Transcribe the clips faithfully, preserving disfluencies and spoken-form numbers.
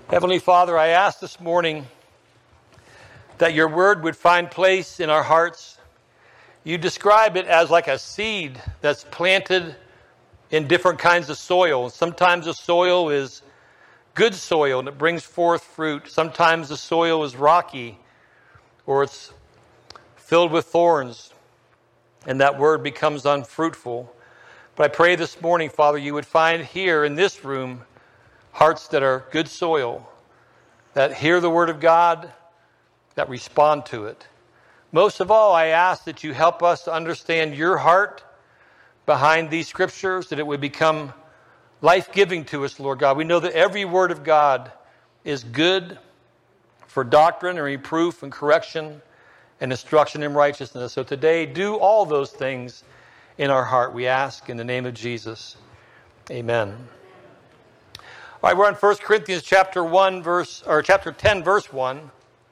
Heavenly Father, I ask this morning that your word would find place in our hearts. You describe it as like a seed that's planted in different kinds of soil. Sometimes the soil is good soil and it brings forth fruit. Sometimes the soil is rocky or it's filled with thorns and that word becomes unfruitful. But I pray this morning, Father, you would find here in this room hearts that are good soil, that hear the word of God, that respond to it. Most of all, I ask that you help us to understand your heart behind these scriptures, that it would become life-giving to us, Lord God. We know that every word of God is good for doctrine and reproof and correction and instruction in righteousness. So today, do all those things in our heart, we ask in the name of Jesus. Amen. All right, we're on First Corinthians chapter one, verse or chapter ten, verse one.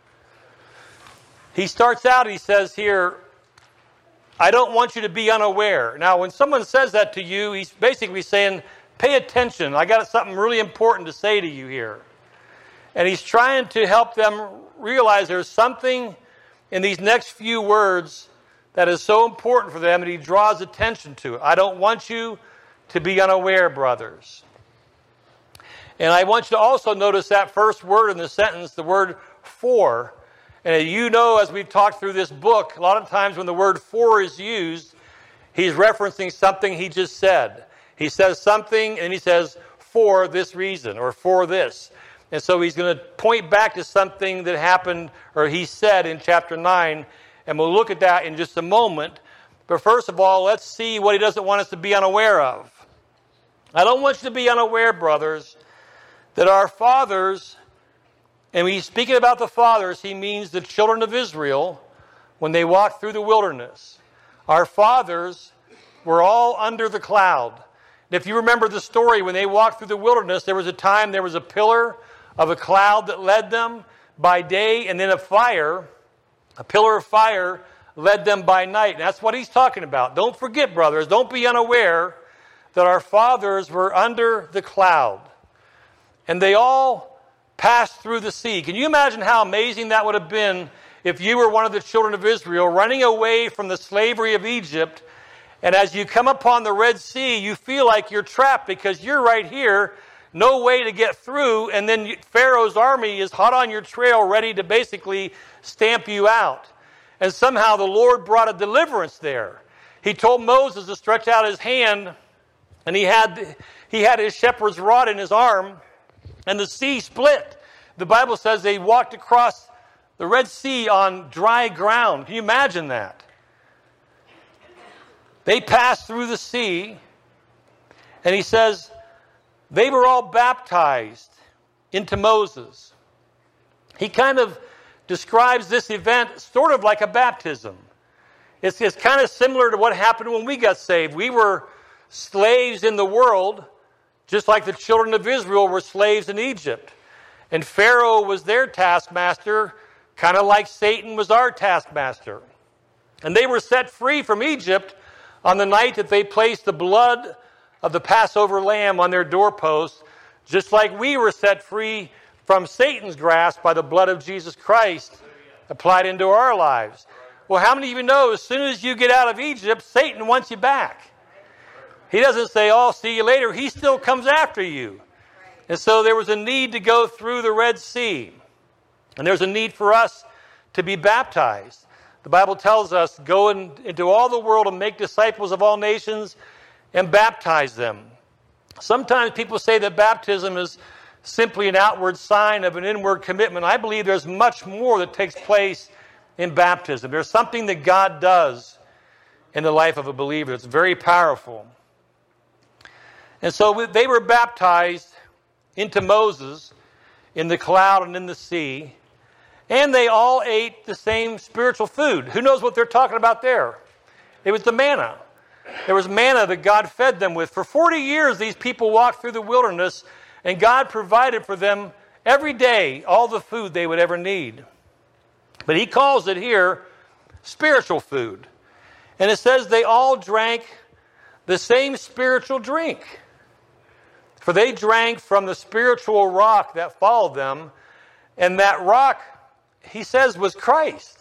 He starts out, he says here, I don't want you to be unaware. Now, when someone says that to you, he's basically saying, pay attention. I got something really important to say to you here. And he's trying to help them realize there's something in these next few words that is so important for them that he draws attention to it. I don't want you to be unaware, brothers. And I want you to also notice that first word in the sentence, the word for. And you know, as we've talked through this book, a lot of times when the word for is used, he's referencing something he just said. He says something and he says, for this reason or for this. And so he's going to point back to something that happened or he said in chapter nine. And we'll look at that in just a moment. But first of all, let's see what he doesn't want us to be unaware of. I don't want you to be unaware, brothers, that our fathers, and when he's speaking about the fathers, he means the children of Israel when they walked through the wilderness. Our fathers were all under the cloud. And if you remember the story, when they walked through the wilderness, there was a time there was a pillar of a cloud that led them by day, and then a fire, a pillar of fire led them by night. And that's what he's talking about. Don't forget, brothers, don't be unaware that our fathers were under the cloud. And they all passed through the sea. Can you imagine how amazing that would have been if you were one of the children of Israel running away from the slavery of Egypt, and as you come upon the Red Sea, you feel like you're trapped because you're right here, no way to get through, and then Pharaoh's army is hot on your trail, ready to basically stamp you out. And somehow the Lord brought a deliverance there. He told Moses to stretch out his hand, and he had, he had his shepherd's rod in his arm, and the sea split. The Bible says they walked across the Red Sea on dry ground. Can you imagine that? They passed through the sea, and he says they were all baptized into Moses. He kind of describes this event sort of like a baptism. It's, it's kind of similar to what happened when we got saved. We were slaves in the world, just like the children of Israel were slaves in Egypt. And Pharaoh was their taskmaster, kind of like Satan was our taskmaster. And they were set free from Egypt on the night that they placed the blood of the Passover lamb on their doorposts, just like we were set free from Satan's grasp by the blood of Jesus Christ applied into our lives. Well, how many of you know as soon as you get out of Egypt, Satan wants you back? He doesn't say, oh, see you later. He still comes after you. And so there was a need to go through the Red Sea. And there's a need for us to be baptized. The Bible tells us, go in, into all the world and make disciples of all nations and baptize them. Sometimes people say that baptism is simply an outward sign of an inward commitment. I believe there's much more that takes place in baptism. There's something that God does in the life of a believer. It's very powerful. And so they were baptized into Moses in the cloud and in the sea. And they all ate the same spiritual food. Who knows what they're talking about there? It was the manna. There was manna that God fed them with. For forty years, these people walked through the wilderness, and God provided for them every day all the food they would ever need. But he calls it here spiritual food. And it says they all drank the same spiritual drink. For they drank from the spiritual rock that followed them, and that rock, he says, was Christ.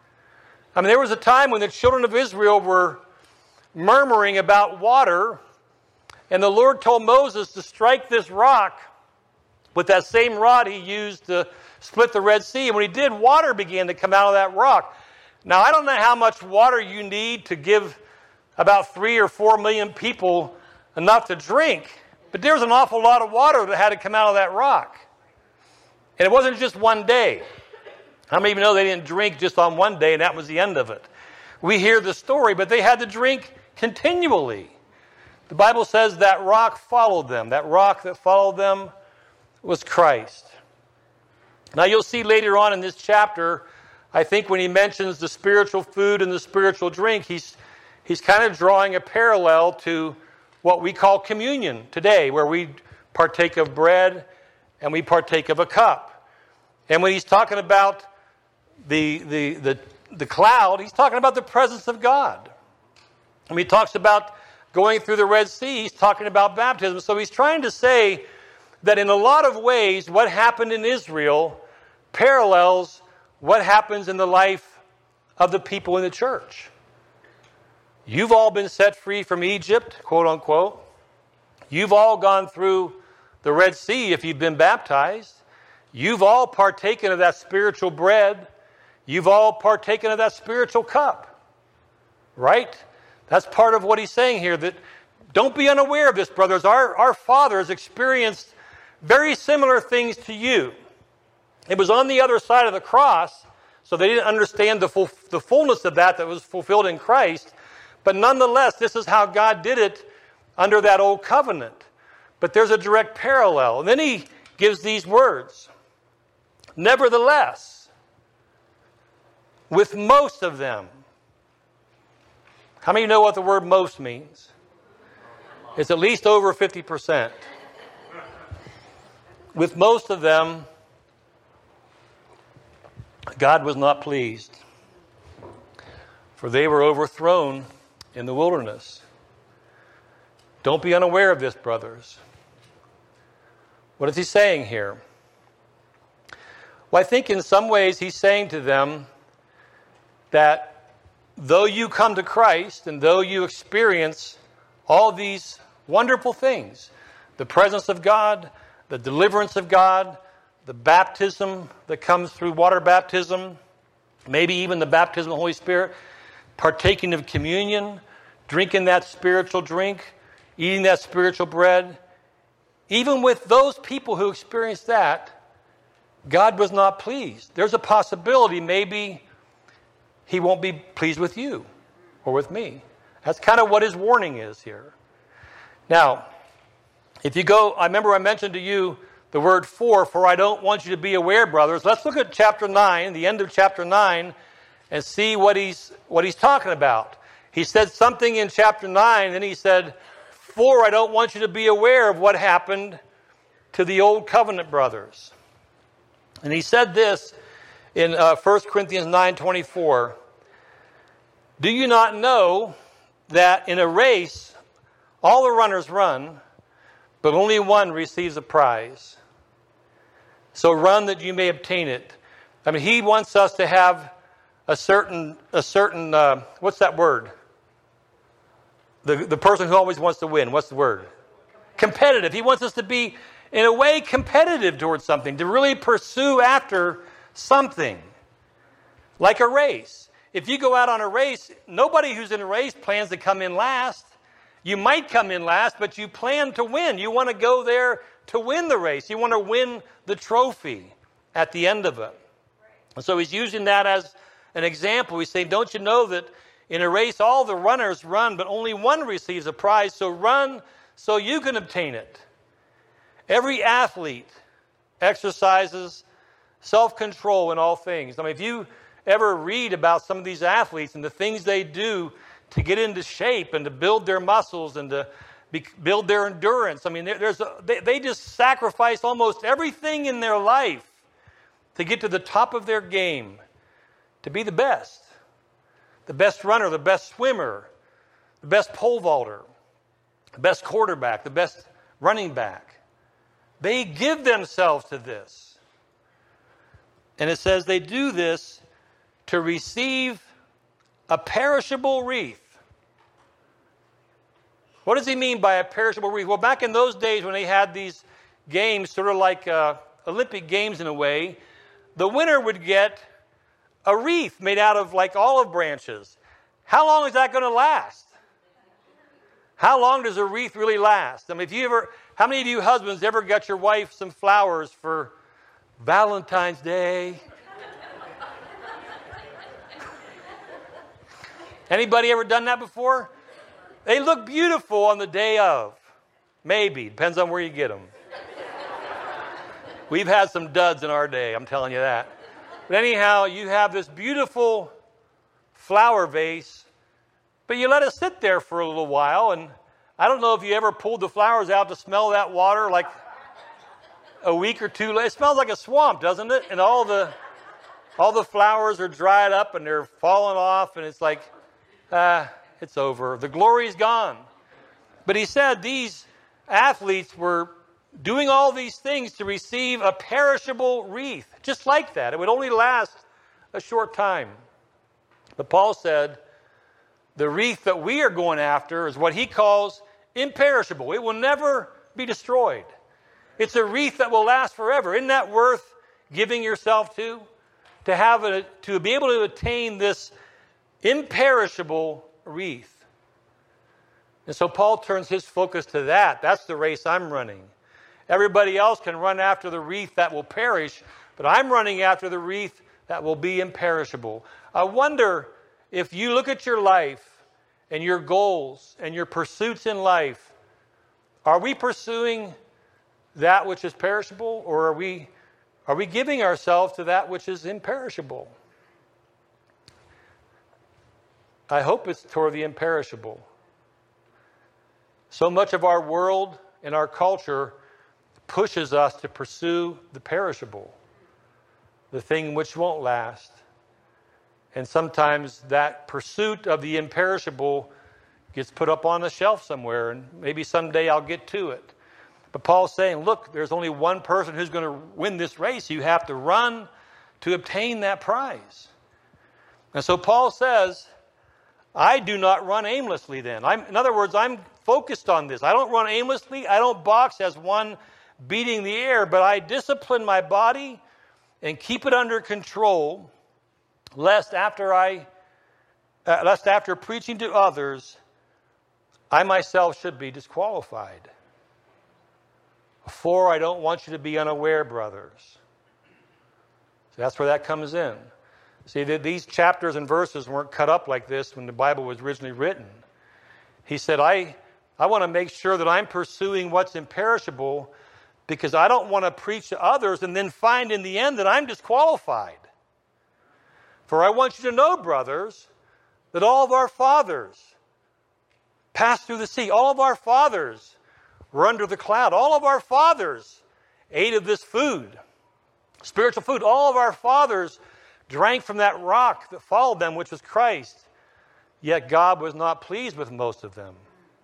I mean, there was a time when the children of Israel were murmuring about water, and the Lord told Moses to strike this rock with that same rod he used to split the Red Sea. And when he did, water began to come out of that rock. Now, I don't know how much water you need to give about three or four million people enough to drink, but there was an awful lot of water that had to come out of that rock. And it wasn't just one day. How many of you know they didn't drink just on one day and that was the end of it? We hear the story, but they had to drink continually. The Bible says that rock followed them. That rock that followed them was Christ. Now you'll see later on in this chapter, I think when he mentions the spiritual food and the spiritual drink, he's, he's kind of drawing a parallel to what we call communion today, where we partake of bread and we partake of a cup. And when he's talking about the, the, the, the cloud, he's talking about the presence of God. When he talks about going through the Red Sea, he's talking about baptism. So he's trying to say that in a lot of ways, what happened in Israel parallels what happens in the life of the people in the church. You've all been set free from Egypt, quote unquote. You've all gone through the Red Sea if you've been baptized. You've all partaken of that spiritual bread. You've all partaken of that spiritual cup. Right? That's part of what he's saying here. That don't be unaware of this, brothers. Our, our fathers experienced very similar things to you. It was on the other side of the cross, so they didn't understand the, full, the fullness of that that was fulfilled in Christ. But nonetheless, this is how God did it under that old covenant. But there's a direct parallel. And then he gives these words. Nevertheless, with most of them. How many of you know what the word most means? It's at least over fifty percent. With most of them, God was not pleased, for they were overthrown in the wilderness. Don't be unaware of this, brothers. What is he saying here? Well, I think in some ways he's saying to them that though you come to Christ and though you experience all these wonderful things, the presence of God, the deliverance of God, the baptism that comes through water baptism, maybe even the baptism of the Holy Spirit, partaking of communion, drinking that spiritual drink, eating that spiritual bread, even with those people who experienced that, God was not pleased. There's a possibility maybe he won't be pleased with you or with me. That's kind of what his warning is here. Now, if you go, I remember I mentioned to you the word for, for I don't want you to be aware, brothers. Let's look at chapter nine, the end of chapter nine, and see what he's what he's talking about. He said something in chapter nine, and he said, for I don't want you to be aware of what happened to the old covenant brothers. And he said this in uh, First Corinthians nine twenty-four. Do you not know that in a race all the runners run, but only one receives a prize? So run that you may obtain it. I mean, he wants us to have a certain, a certain uh, what's that word? The, the person who always wants to win. What's the word? Competitive. He wants us to be, in a way, competitive towards something, to really pursue after something. Like a race. If you go out on a race, nobody who's in a race plans to come in last. You might come in last, but you plan to win. You want to go there to win the race. You want to win the trophy at the end of it. And so he's using that as an example. He's saying, don't you know that in a race all the runners run, but only one receives a prize? So run so you can obtain it. Every athlete exercises self-control in all things. I mean, if you ever read about some of these athletes and the things they do to get into shape and to build their muscles and to be, build their endurance. I mean, there's a, they, they just sacrifice almost everything in their life to get to the top of their game, to be the best. The best runner, the best swimmer, the best pole vaulter, the best quarterback, the best running back. They give themselves to this. And it says they do this to receive a perishable wreath. What does he mean by a perishable wreath? Well, back in those days when they had these games, sort of like uh, Olympic Games in a way, the winner would get a wreath made out of like olive branches. How long is that going to last? How long does a wreath really last? I mean, if you ever, how many of you husbands ever got your wife some flowers for Valentine's Day? Anybody ever done that before? They look beautiful on the day of. Maybe. Depends on where you get them. We've had some duds in our day, I'm telling you that. But anyhow, you have this beautiful flower vase, but you let it sit there for a little while, and I don't know if you ever pulled the flowers out to smell that water like a week or two later. It smells like a swamp, doesn't it? And all the all the flowers are dried up and they're falling off, and it's like, ah, it's over. The glory's gone. But he said these athletes were doing all these things to receive a perishable wreath, just like that. It would only last a short time. But Paul said the wreath that we are going after is what he calls imperishable. It will never be destroyed. It's a wreath that will last forever. Isn't that worth giving yourself to? To have a, to be able to attain this imperishable wreath. And so Paul turns his focus to that. That's the race I'm running. Everybody else can run after the wreath that will perish, but I'm running after the wreath that will be imperishable. I wonder if you look at your life and your goals and your pursuits in life, are we pursuing that which is perishable, or are we are we giving ourselves to that which is imperishable? I hope it's toward the imperishable. So much of our world and our culture pushes us to pursue the perishable, the thing which won't last. And sometimes that pursuit of the imperishable gets put up on a shelf somewhere, and maybe someday I'll get to it. But Paul's saying, look, there's only one person who's going to win this race. You have to run to obtain that prize. And so Paul says, I do not run aimlessly then. I'm, in other words, I'm focused on this. I don't run aimlessly. I don't box as one beating the air, but I discipline my body and keep it under control, lest after I, uh, lest after preaching to others, I myself should be disqualified. For I don't want you to be unaware, brothers. So that's where that comes in. See, these chapters and verses weren't cut up like this when the Bible was originally written. He said, I, I want to make sure that I'm pursuing what's imperishable, because I don't want to preach to others and then find in the end that I'm disqualified. For I want you to know, brothers, that all of our fathers passed through the sea. All of our fathers were under the cloud. All of our fathers ate of this food, spiritual food. All of our fathers drank from that rock that followed them, which was Christ. Yet God was not pleased with most of them.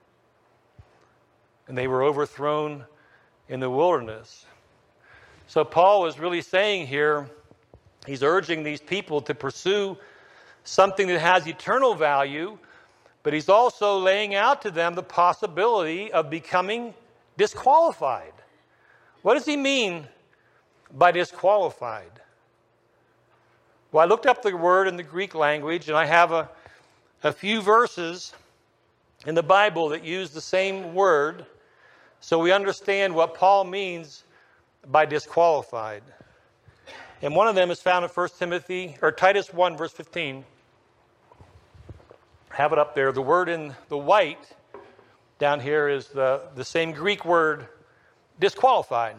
And they were overthrown in the wilderness. So Paul is really saying here, he's urging these people to pursue something that has eternal value, but he's also laying out to them the possibility of becoming disqualified. What does he mean by disqualified? Well, I looked up the word in the Greek language, and I have a, a few verses in the Bible that use the same word, so we understand what Paul means by disqualified. And one of them is found in First Timothy, or Titus one, verse fifteen. Have it up there. The word in the white down here is the, the same Greek word, disqualified.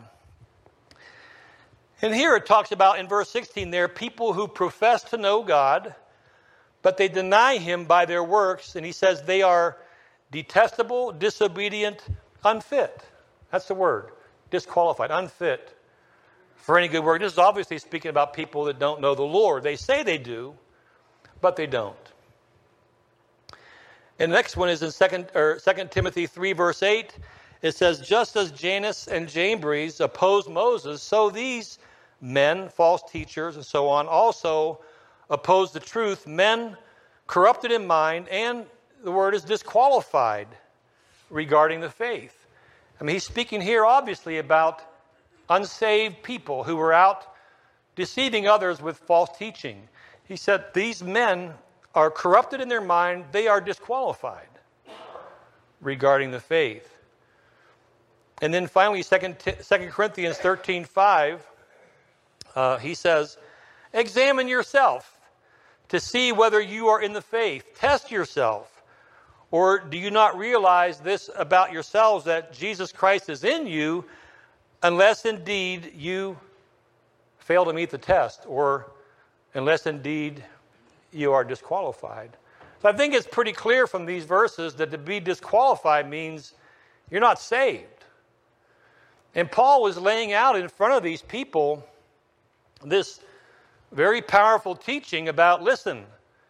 And here it talks about, in verse sixteen there, people who profess to know God, but they deny him by their works. And he says they are detestable, disobedient, unfit. That's the word, disqualified, unfit for any good work. This is obviously speaking about people that don't know the Lord. They say they do, but they don't. And the next one is in Second or Second Timothy three, verse eight. It says, just as Jannes and Jambres opposed Moses, so these men, false teachers and so on, also oppose the truth, men corrupted in mind, and the word is disqualified regarding the faith. I mean, he's speaking here obviously about unsaved people who were out deceiving others with false teaching. He said these men are corrupted in their mind, they are disqualified regarding the faith. And then finally, Second Corinthians thirteen five, uh, he says, examine yourself to see whether you are in the faith. Test yourself. Or do you not realize this about yourselves, that Jesus Christ is in you, unless indeed you fail to meet the test, or unless indeed you are disqualified. So I think it's pretty clear from these verses that to be disqualified means you're not saved. And Paul was laying out in front of these people this very powerful teaching about, listen,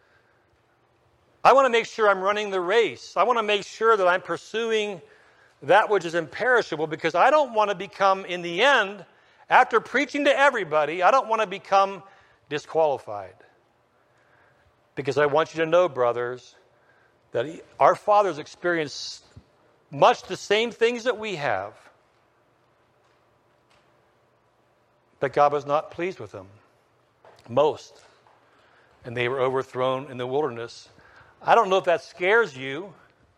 I want to make sure I'm running the race. I want to make sure that I'm pursuing that which is imperishable, because I don't want to become, in the end, after preaching to everybody, I don't want to become disqualified. Because I want you to know, brothers, that he, our fathers experienced much the same things that we have. But God was not pleased with them. Most. And they were overthrown in the wilderness. I don't know if that scares you,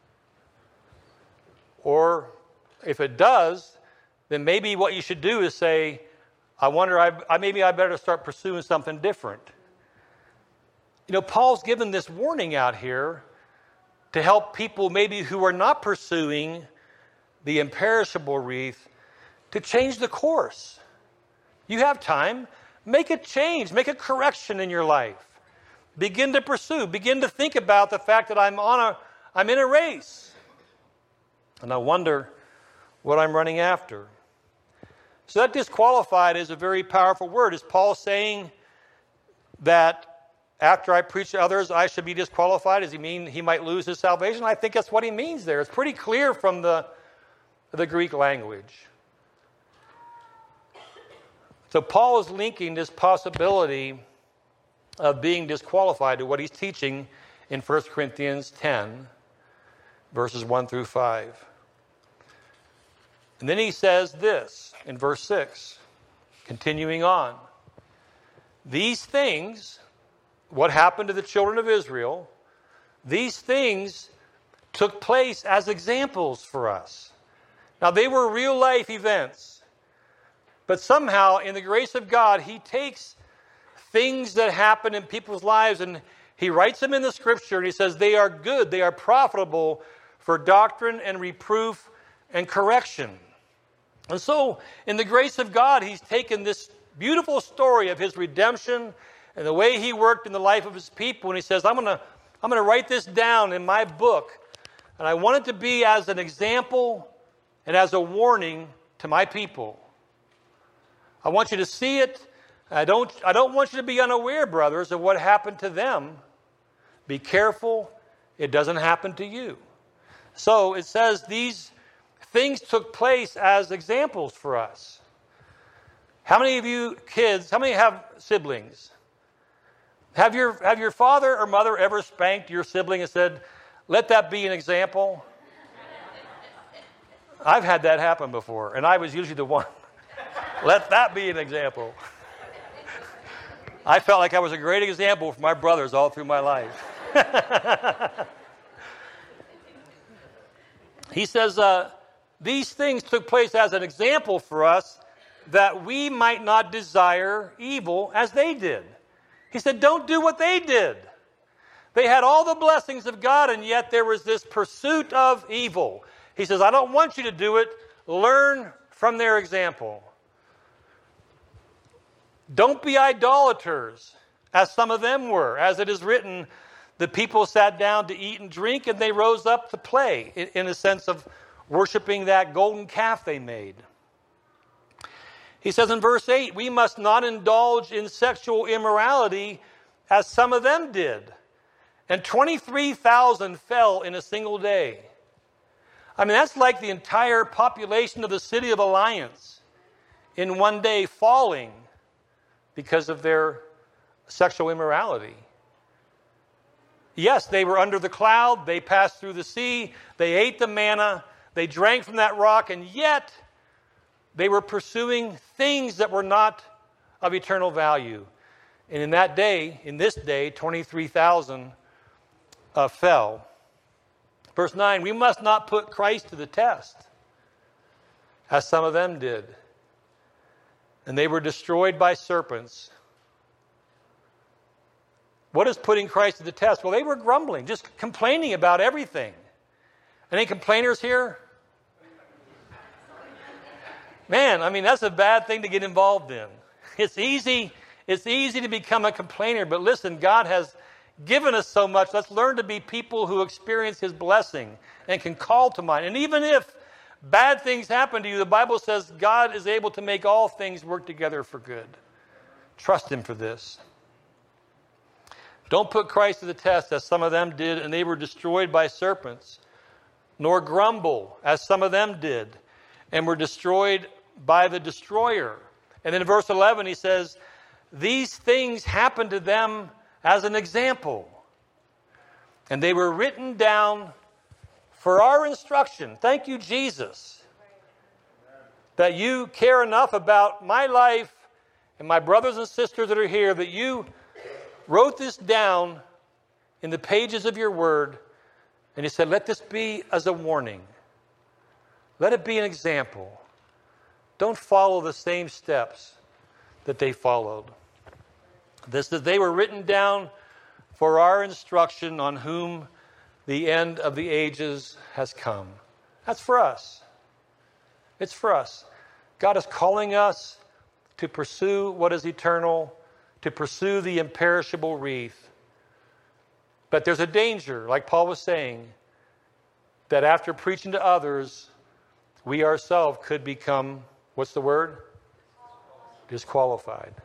or if it does, then maybe what you should do is say, I wonder, I, I maybe I better start pursuing something different. You know, Paul's given this warning out here to help people maybe who are not pursuing the imperishable wreath to change the course. You have time. Make a change. Make a correction in your life. Begin to pursue. Begin to think about the fact that I'm on a, I'm in a race. And I wonder what I'm running after. So that disqualified is a very powerful word. Is Paul saying that after I preach to others, I should be disqualified? Does he mean he might lose his salvation? I think that's what he means there. It's pretty clear from the, the Greek language. So Paul is linking this possibility of being disqualified to what he's teaching in First Corinthians ten, verses one through five. And then he says this in verse six, continuing on. These things, what happened to the children of Israel, these things took place as examples for us. Now, they were real life events, but somehow, in the grace of God, he takes things that happen in people's lives and he writes them in the Scripture, and he says they are good, they are profitable for doctrine and reproof and correction. And so, in the grace of God, he's taken this beautiful story of his redemption and the way he worked in the life of his people, and he says, I'm going to I'm going to write this down in my book, and I want it to be as an example and as a warning to my people. I want you to see it. I don't, I don't want you to be unaware, brothers, of what happened to them. Be careful it doesn't happen to you. So it says these things took place as examples for us. How many of you kids, how many have siblings? Have your, have your father or mother ever spanked your sibling and said, let that be an example? I've had that happen before, and I was usually the one. Let that be an example. I felt like I was a great example for my brothers all through my life. He says, uh, these things took place as an example for us that we might not desire evil as they did. He said, don't do what they did. They had all the blessings of God, and yet there was this pursuit of evil. He says, I don't want you to do it. Learn from their example. Don't be idolaters, as some of them were. As it is written, the people sat down to eat and drink, and they rose up to play, in a sense of worshiping that golden calf they made. He says in verse eight, we must not indulge in sexual immorality as some of them did. And twenty-three thousand fell in a single day. I mean, that's like the entire population of the city of Alliance in one day falling because of their sexual immorality. Yes, they were under the cloud, they passed through the sea, they ate the manna, they drank from that rock, and yet they were pursuing things that were not of eternal value. And in that day, in this day, twenty-three thousand uh, fell. Verse nine, we must not put Christ to the test, as some of them did. And they were destroyed by serpents. What is putting Christ to the test? Well, they were grumbling, just complaining about everything. Any complainers here? Man, I mean, that's a bad thing to get involved in. It's easy, it's easy to become a complainer, but listen, God has given us so much. Let's learn to be people who experience His blessing and can call to mind. And even if bad things happen to you, the Bible says God is able to make all things work together for good. Trust Him for this. Don't put Christ to the test, as some of them did, and they were destroyed by serpents. Nor grumble, as some of them did, and were destroyed by the destroyer. And then in verse eleven, he says, these things happened to them as an example. And they were written down for our instruction. Thank you, Jesus, that you care enough about my life and my brothers and sisters that are here, that you wrote this down in the pages of your word. And he said, let this be as a warning. Let it be an example. Don't follow the same steps that they followed. This that they were written down for our instruction, on whom the end of the ages has come. That's for us. It's for us. God is calling us to pursue what is eternal, to pursue the imperishable wreath. But there's a danger, like Paul was saying, that after preaching to others, we ourselves could become, what's the word? Disqualified.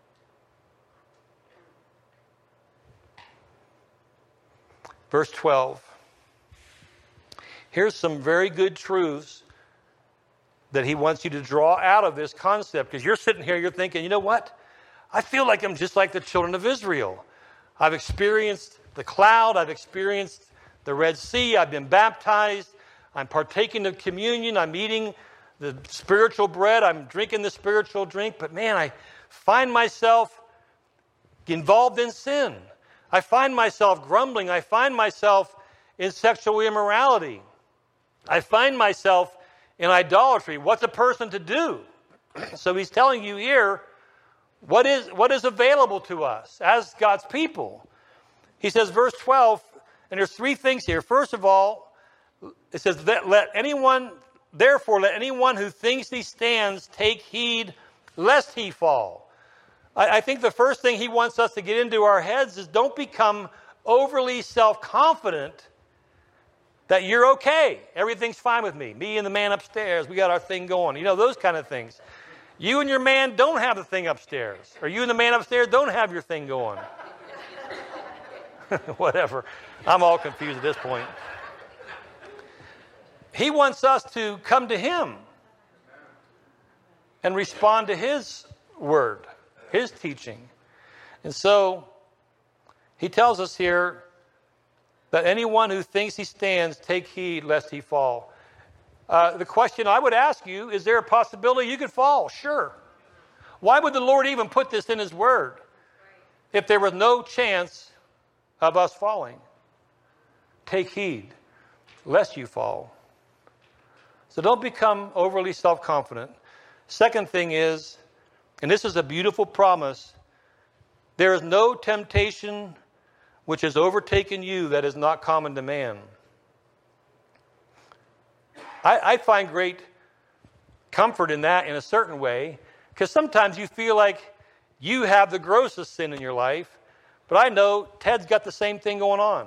Verse twelve. Here's some very good truths that he wants you to draw out of this concept. Because you're sitting here, you're thinking, you know what? I feel like I'm just like the children of Israel. I've experienced the cloud. I've experienced the Red Sea. I've been baptized. I'm partaking of communion. I'm eating the spiritual bread. I'm drinking the spiritual drink. But man, I find myself involved in sin. I find myself grumbling. I find myself in sexual immorality. I find myself in idolatry. What's a person to do? So he's telling you here, what is, what is available to us as God's people. He says, verse twelve, and there's three things here. First of all, it says, that let anyone, therefore let anyone who thinks he stands take heed lest he fall. I, I think the first thing he wants us to get into our heads is don't become overly self-confident that you're okay. Everything's fine with me. Me and the man upstairs, we got our thing going. You know, those kind of things. You and your man don't have the thing upstairs. Or you and the man upstairs don't have your thing going. Whatever. I'm all confused at this point. He wants us to come to him and respond to his word, his teaching. And so he tells us here that anyone who thinks he stands, take heed lest he fall. Uh, the question I would ask you, is there a possibility you could fall? Sure. Why would the Lord even put this in his word if there was no chance of us falling? Take heed lest you fall. So don't become overly self-confident. Second thing is, and this is a beautiful promise, there is no temptation which has overtaken you that is not common to man. I, I find great comfort in that in a certain way, because sometimes you feel like you have the grossest sin in your life, but I know Ted's got the same thing going on.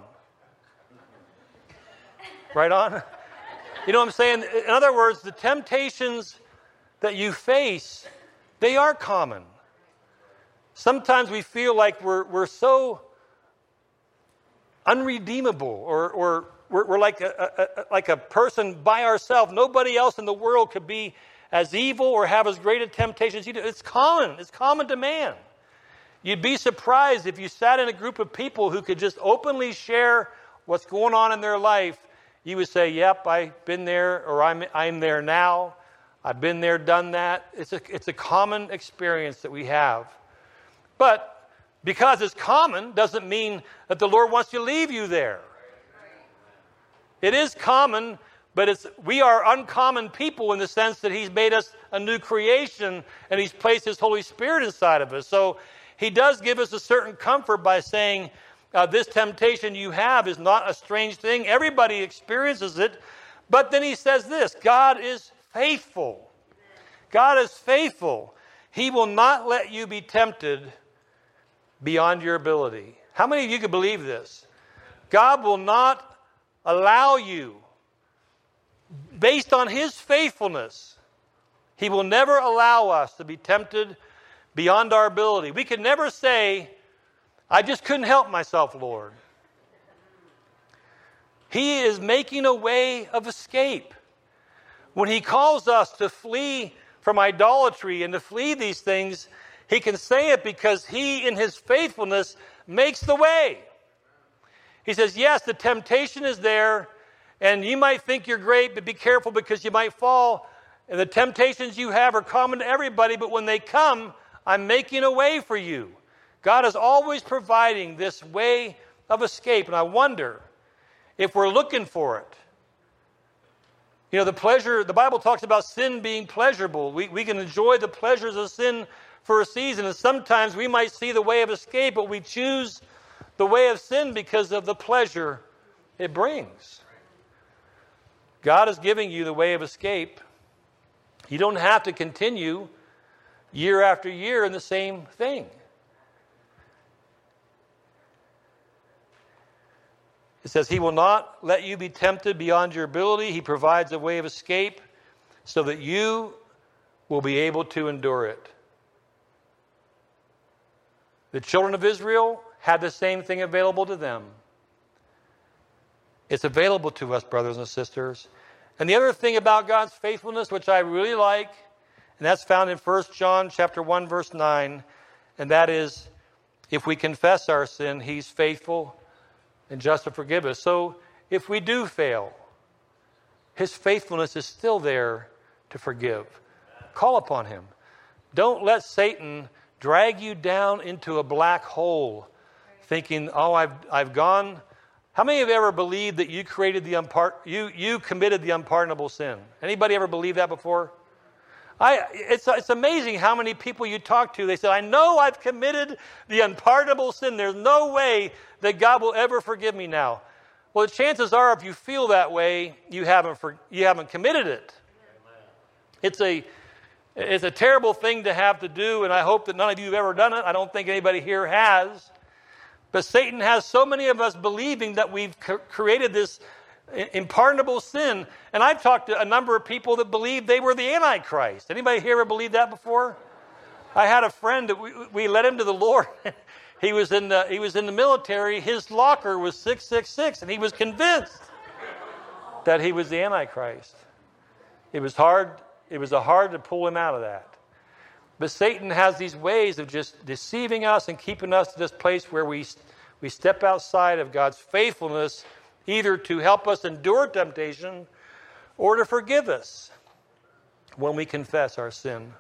Right on? You know what I'm saying? In other words, the temptations that you face, they are common. Sometimes we feel like we're we're so unredeemable, or or we're, we're like a, a, a, like a person by ourselves. Nobody else in the world could be as evil or have as great a temptation as you do. It's common. It's common to man. You'd be surprised if you sat in a group of people who could just openly share what's going on in their life. You would say, yep, I've been there, or I'm, I'm there now. I've been there, done that. It's a, it's a common experience that we have. But because it's common doesn't mean that the Lord wants to leave you there. It is common, but it's we are uncommon people in the sense that He's made us a new creation and He's placed His Holy Spirit inside of us. So He does give us a certain comfort by saying, uh, this temptation you have is not a strange thing. Everybody experiences it. But then He says this, God is faithful. God is faithful. He will not let you be tempted beyond your ability. How many of you can believe this? God will not allow you, based on His faithfulness, He will never allow us to be tempted beyond our ability. We can never say, I just couldn't help myself, Lord. He is making a way of escape. When He calls us to flee from idolatry and to flee these things, He can say it because He, in His faithfulness, makes the way. He says, yes, the temptation is there, and you might think you're great, but be careful because you might fall. And the temptations you have are common to everybody, but when they come, I'm making a way for you. God is always providing this way of escape, and I wonder if we're looking for it. You know, the pleasure, the Bible talks about sin being pleasurable. We, we can enjoy the pleasures of sin for a season, and sometimes we might see the way of escape, but we choose the way of sin because of the pleasure it brings. God is giving you the way of escape. You don't have to continue year after year in the same thing. It says, He will not let you be tempted beyond your ability. He provides a way of escape so that you will be able to endure it. The children of Israel had the same thing available to them. It's available to us, brothers and sisters. And the other thing about God's faithfulness, which I really like, and that's found in First John chapter one, verse nine, and that is, if we confess our sin, He's faithful and just to forgive us. So if we do fail, His faithfulness is still there to forgive. Call upon Him. Don't let Satan drag you down into a black hole thinking, oh, I've I've gone. How many have ever believed that you created the unpart you you committed the unpardonable sin? Anybody ever believed that before? I it's it's amazing how many people you talk to, they say, I know I've committed the unpardonable sin. There's no way that God will ever forgive me now. Well, the chances are if you feel that way, you haven't for, you haven't committed it. It's a it's a terrible thing to have to do, and I hope that none of you have ever done it. I don't think anybody here has. But Satan has so many of us believing that we've created this unpardonable sin. And I've talked to a number of people that believe they were the Antichrist. Anybody here ever believed that before? I had a friend that we, we led him to the Lord. he was in the he was in the military. His locker was six six six, and he was convinced that he was the Antichrist. It was hard. It was hard to pull him out of that. But Satan has these ways of just deceiving us and keeping us to this place where we, we step outside of God's faithfulness, either to help us endure temptation or to forgive us when we confess our sin.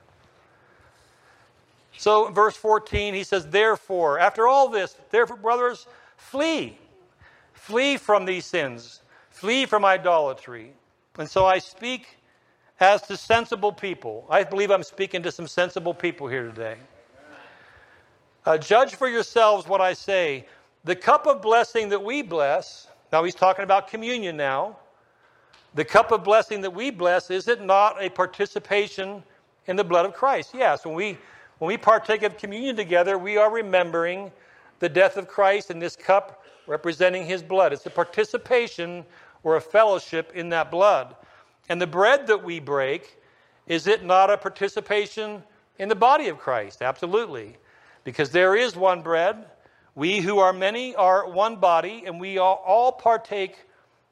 So in verse fourteen, he says, therefore, after all this, therefore, brothers, flee. Flee from these sins. Flee from idolatry. And so I speak as to sensible people. I believe I'm speaking to some sensible people here today. Uh, judge for yourselves what I say. The cup of blessing that we bless, now he's talking about communion now. The cup of blessing that we bless, is it not a participation in the blood of Christ? Yes, when we, when we partake of communion together, we are remembering the death of Christ in this cup representing His blood. It's a participation or a fellowship in that blood. And the bread that we break, is it not a participation in the body of Christ? Absolutely. Because there is one bread. We who are many are one body, and we all partake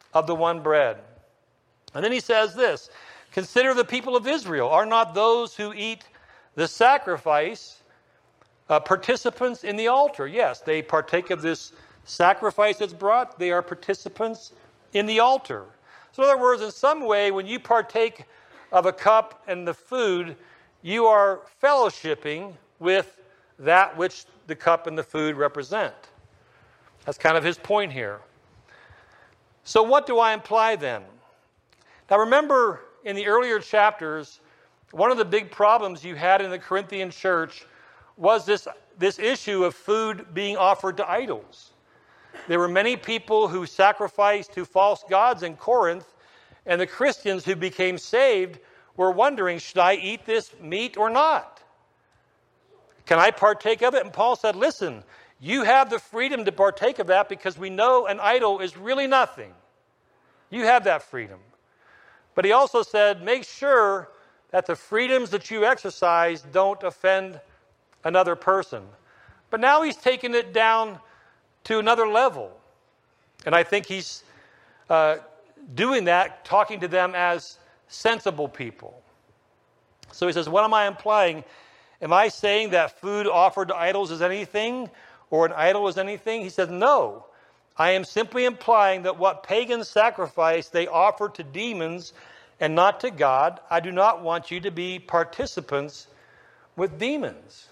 of the one bread. And then he says this, consider the people of Israel. Are not those who eat the sacrifice uh, participants in the altar? Yes, they partake of this sacrifice that's brought. They are participants in the altar. So in other words, in some way, when you partake of a cup and the food, you are fellowshipping with that which the cup and the food represent. That's kind of his point here. So what do I imply then? Now remember, in the earlier chapters, one of the big problems you had in the Corinthian church was this, this issue of food being offered to idols. There were many people who sacrificed to false gods in Corinth, and the Christians who became saved were wondering, should I eat this meat or not? Can I partake of it? And Paul said, listen, you have the freedom to partake of that because we know an idol is really nothing. You have that freedom. But he also said, make sure that the freedoms that you exercise don't offend another person. But now he's taken it down to another level. And I think he's uh, doing that, talking to them as sensible people. So he says, what am I implying? Am I saying that food offered to idols is anything, or an idol is anything? He says, no. I am simply implying that what pagans sacrifice, they offer to demons and not to God. I do not want you to be participants with demons.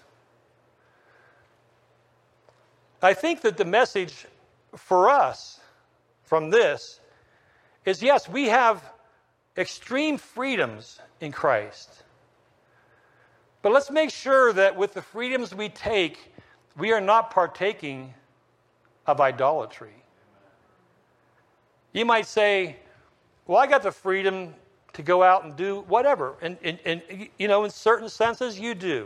I think that the message for us from this is, yes, we have extreme freedoms in Christ. But let's make sure that with the freedoms we take, we are not partaking of idolatry. You might say, well, I got the freedom to go out and do whatever. And, and, and you know, in certain senses, you do.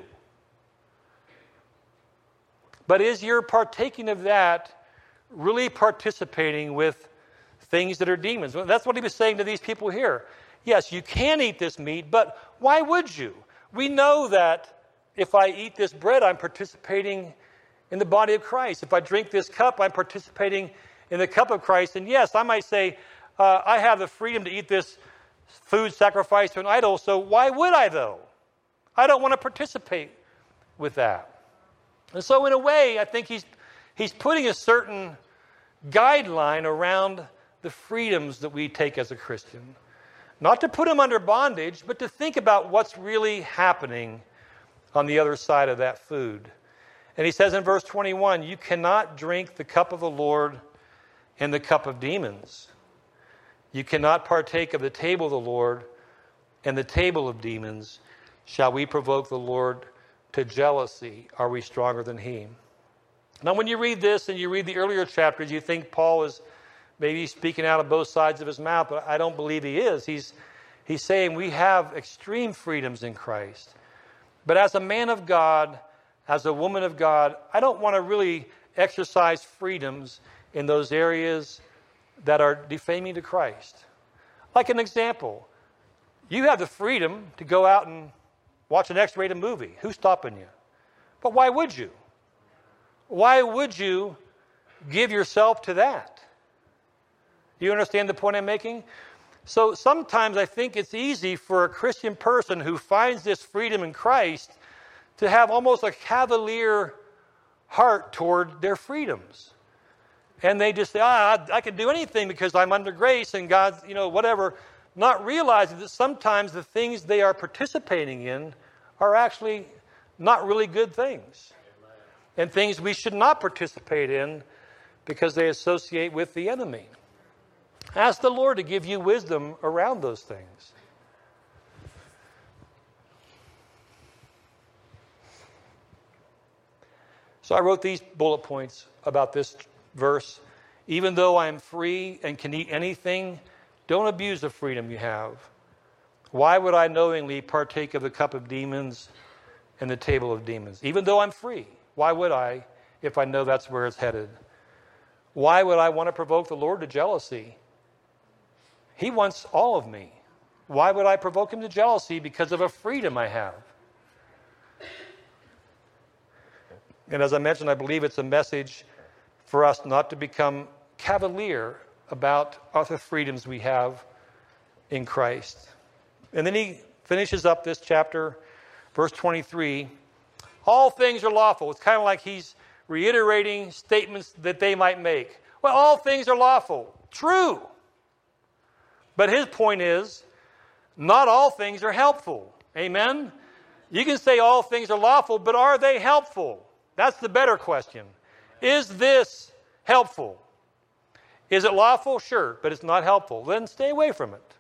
But is your partaking of that really participating with things that are demons? Well, that's what he was saying to these people here. Yes, you can eat this meat, but why would you? We know that if I eat this bread, I'm participating in the body of Christ. If I drink this cup, I'm participating in the cup of Christ. And yes, I might say, uh, I have the freedom to eat this food sacrificed to an idol, so why would I, though? I don't want to participate with that. And so in a way, I think he's, he's putting a certain guideline around the freedoms that we take as a Christian. Not to put them under bondage, but to think about what's really happening on the other side of that food. And he says in verse twenty-one, you cannot drink the cup of the Lord and the cup of demons. You cannot partake of the table of the Lord and the table of demons. Shall we provoke the Lord to jealousy? Are we stronger than he? Now, when you read this and you read the earlier chapters, you think Paul is maybe speaking out of both sides of his mouth, but I don't believe he is. He's, he's saying we have extreme freedoms in Christ. But as a man of God, as a woman of God, I don't want to really exercise freedoms in those areas that are defaming to Christ. Like an example, you have the freedom to go out and watch an X-rated movie. Who's stopping you? But why would you? Why would you give yourself to that? Do you understand the point I'm making? So sometimes I think it's easy for a Christian person who finds this freedom in Christ to have almost a cavalier heart toward their freedoms. And they just say, ah, I, I can do anything because I'm under grace and God, you know, whatever. Not realizing that sometimes the things they are participating in are actually not really good things. Amen. And things we should not participate in because they associate with the enemy. Ask the Lord to give you wisdom around those things. So I wrote these bullet points about this verse. Even though I am free and can eat anything, don't abuse the freedom you have. Why would I knowingly partake of the cup of demons and the table of demons? Even though I'm free, why would I if I know that's where it's headed? Why would I want to provoke the Lord to jealousy? He wants all of me. Why would I provoke him to jealousy? Because of a freedom I have. And as I mentioned, I believe it's a message for us not to become cavalier about other freedoms we have in Christ. And then he finishes up this chapter, verse twenty-three. All things are lawful. It's kind of like he's reiterating statements that they might make. Well, all things are lawful. True. But his point is, not all things are helpful. Amen? You can say all things are lawful, but are they helpful? That's the better question. Is this helpful? Is it lawful? Sure, but it's not helpful. Then stay away from it.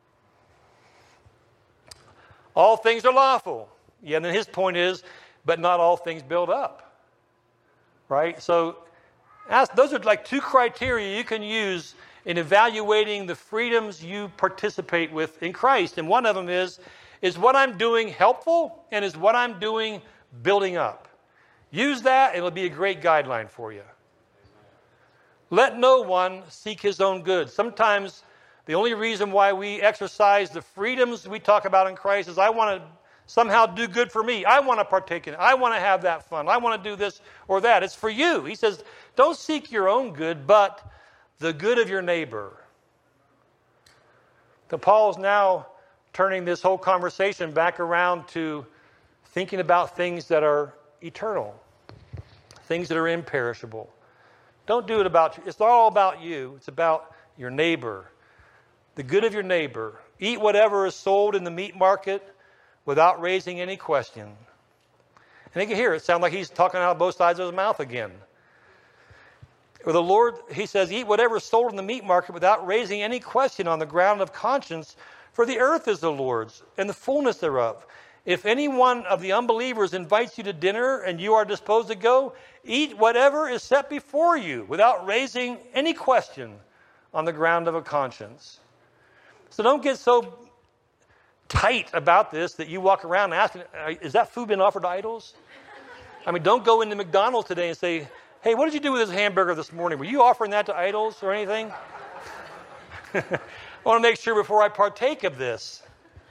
All things are lawful. Yeah, and then his point is, but not all things build up. Right? So ask, those are like two criteria you can use in evaluating the freedoms you participate with in Christ. And one of them is, is what I'm doing helpful, and is what I'm doing building up? Use that, and it'll be a great guideline for you. Let no one seek his own good. Sometimes the only reason why we exercise the freedoms we talk about in Christ is I want to somehow do good for me. I want to partake in it. I want to have that fun. I want to do this or that. It's for you. He says, don't seek your own good, but the good of your neighbor. So Paul's now turning this whole conversation back around to thinking about things that are eternal, things that are imperishable. Don't do it about you. It's not all about you. It's about your neighbor, the good of your neighbor. Eat whatever is sold in the meat market without raising any question. And you can hear it sound like he's talking out of both sides of his mouth again. Or the Lord, he says, eat whatever is sold in the meat market without raising any question on the ground of conscience, for the earth is the Lord's and the fullness thereof. If any one of the unbelievers invites you to dinner and you are disposed to go, eat whatever is set before you without raising any question on the ground of a conscience. So don't get so tight about this that you walk around asking, is that food been offered to idols? I mean, don't go into McDonald's today and say, hey, what did you do with this hamburger this morning? Were you offering that to idols or anything? I want to make sure before I partake of this.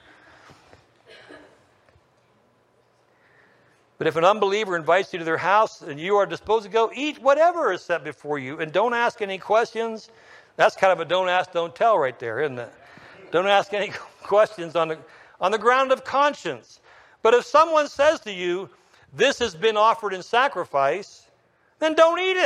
But if an unbeliever invites you to their house and you are disposed to go, eat whatever is set before you and don't ask any questions. That's kind of a don't ask, don't tell right there, isn't it? Don't ask any questions on the, on the ground of conscience. But if someone says to you, this has been offered in sacrifice, then don't eat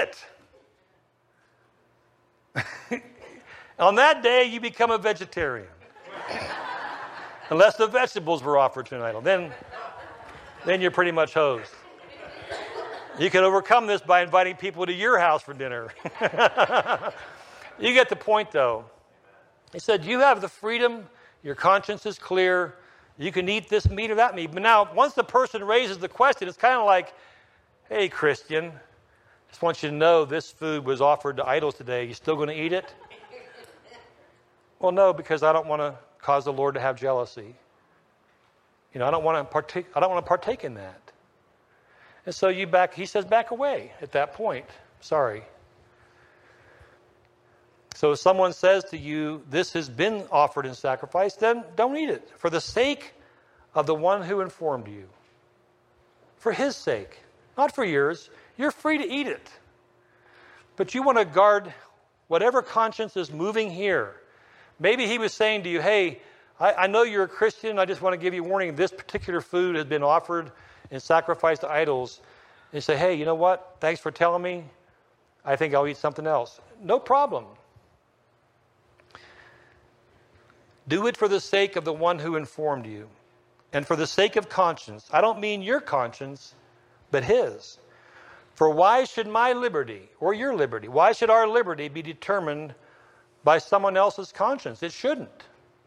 it. On that day, you become a vegetarian. Unless the vegetables were offered to an idol. Then, then you're pretty much hosed. You can overcome this by inviting people to your house for dinner. You get the point, though. He said, you have the freedom. Your conscience is clear. You can eat this meat or that meat. But now, once the person raises the question, it's kind of like, hey, Christian, just want you to know this food was offered to idols today. You still going to eat it? Well, no, because I don't want to cause the Lord to have jealousy. You know, I don't want to partake. I don't want to partake in that. And so you back. He says, back away at that point. Sorry. So if someone says to you, this has been offered in sacrifice, then don't eat it. For the sake of the one who informed you. For his sake, not for yours. You're free to eat it. But you want to guard whatever conscience is moving here. Maybe he was saying to you, hey, I, I know you're a Christian. I just want to give you a warning. This particular food has been offered in sacrifice to idols. And you say, hey, you know what? Thanks for telling me. I think I'll eat something else. No problem. Do it for the sake of the one who informed you. And for the sake of conscience. I don't mean your conscience, but his. For why should my liberty, or your liberty, why should our liberty be determined by someone else's conscience? It shouldn't.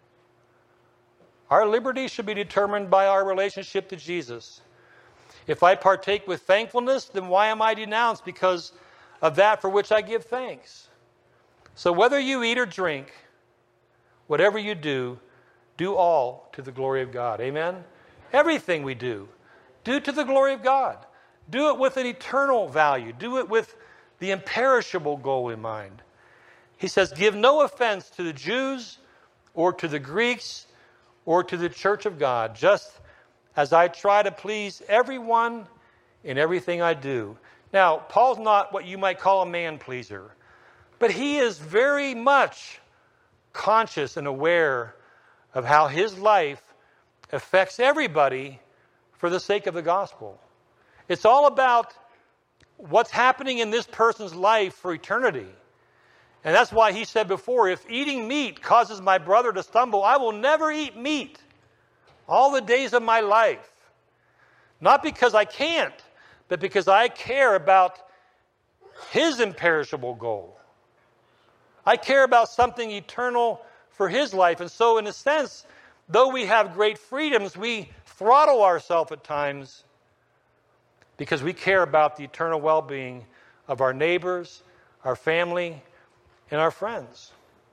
Our liberty should be determined by our relationship to Jesus. If I partake with thankfulness, then why am I denounced because of that for which I give thanks? So whether you eat or drink, whatever you do, do all to the glory of God. Amen? Everything we do, do to the glory of God. Do it with an eternal value. Do it with the imperishable goal in mind. He says, give no offense to the Jews or to the Greeks or to the church of God, just as I try to please everyone in everything I do. Now, Paul's not what you might call a man pleaser. But he is very much conscious and aware of how his life affects everybody for the sake of the gospel. It's all about what's happening in this person's life for eternity. And that's why he said before, if eating meat causes my brother to stumble, I will never eat meat all the days of my life. Not because I can't, but because I care about his imperishable goal. I care about something eternal for his life. And so in a sense, though we have great freedoms, we throttle ourselves at times because we care about the eternal well-being of our neighbors, our family, and our friends.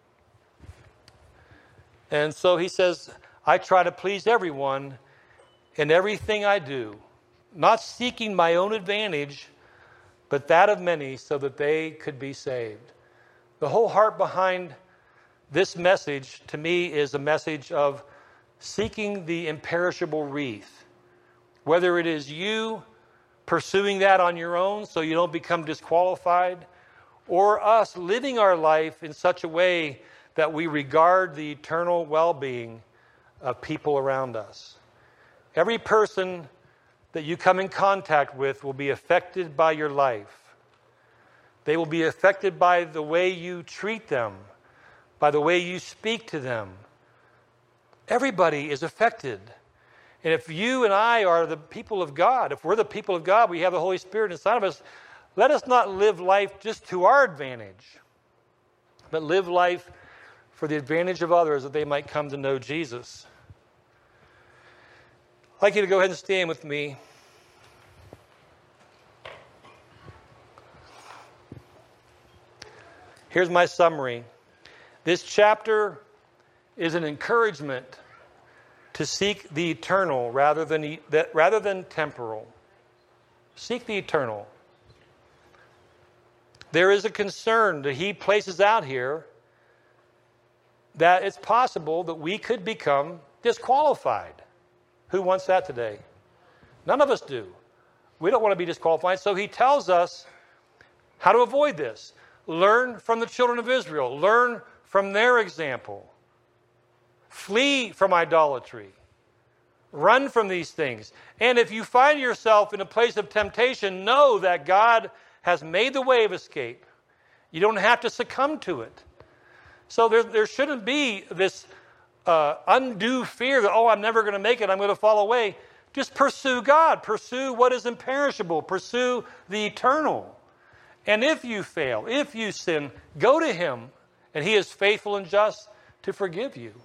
And so he says, I try to please everyone in everything I do, not seeking my own advantage, but that of many so that they could be saved. The whole heart behind this message to me is a message of seeking the imperishable wreath. Whether it is you pursuing that on your own so you don't become disqualified, or us living our life in such a way that we regard the eternal well-being of people around us. Every person that you come in contact with will be affected by your life. They will be affected by the way you treat them, by the way you speak to them. Everybody is affected. And if you and I are the people of God, if we're the people of God, we have the Holy Spirit inside of us, let us not live life just to our advantage, but live life for the advantage of others that they might come to know Jesus. I'd like you to go ahead and stand with me. Here's my summary. This chapter is an encouragement to seek the eternal rather than, rather than temporal. Seek the eternal. There is a concern that he places out here that it's possible that we could become disqualified. Who wants that today? None of us do. We don't want to be disqualified. So he tells us how to avoid this. Learn from the children of Israel. Learn from their example. Flee from idolatry. Run from these things. And if you find yourself in a place of temptation, know that God has made the way of escape. You don't have to succumb to it. So there, there shouldn't be this uh, undue fear that, oh, I'm never going to make it, I'm going to fall away. Just pursue God. Pursue what is imperishable. Pursue the eternal. And if you fail, if you sin, go to him, and he is faithful and just to forgive you.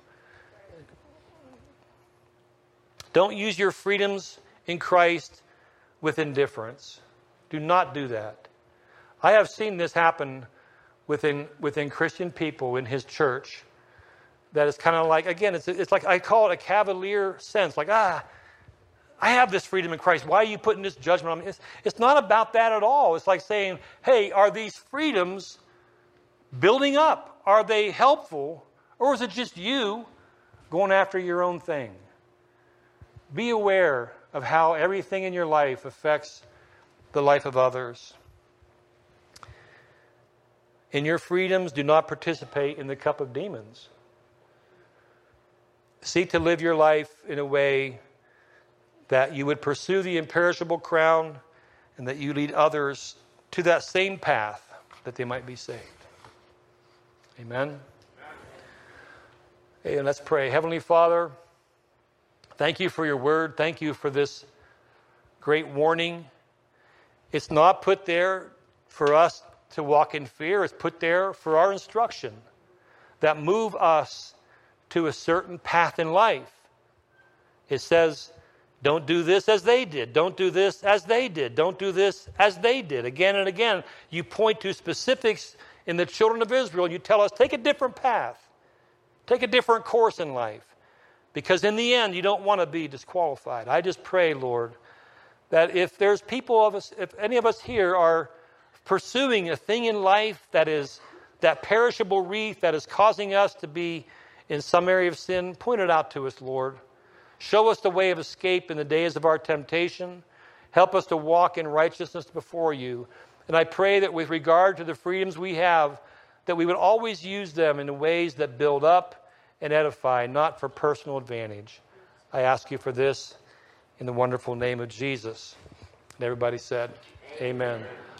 Don't use your freedoms in Christ with indifference. Do not do that. I have seen this happen within within Christian people in his church. That is kind of like, again, it's it's like, I call it a cavalier sense. Like, ah, I have this freedom in Christ. Why are you putting this judgment on me? It's, it's not about that at all. It's like saying, hey, are these freedoms building up? Are they helpful? Or is it just you going after your own thing? Be aware of how everything in your life affects the life of others. In your freedoms, do not participate in the cup of demons. Seek to live your life in a way that you would pursue the imperishable crown and that you lead others to that same path that they might be saved. Amen? Hey, and let's pray. Heavenly Father, thank you for your word. Thank you for this great warning. It's not put there for us to walk in fear. It's put there for our instruction that move us to a certain path in life. It says, don't do this as they did. Don't do this as they did. Don't do this as they did. Again and again, you point to specifics in the children of Israel. And you tell us, take a different path. Take a different course in life. Because in the end, you don't want to be disqualified. I just pray, Lord, that if there's people of us, if any of us here are pursuing a thing in life that is that perishable wreath that is causing us to be in some area of sin, point it out to us, Lord. Show us the way of escape in the days of our temptation. Help us to walk in righteousness before you. And I pray that with regard to the freedoms we have, that we would always use them in ways that build up and edify, not for personal advantage. I ask you for this in the wonderful name of Jesus. And everybody said, amen. Amen.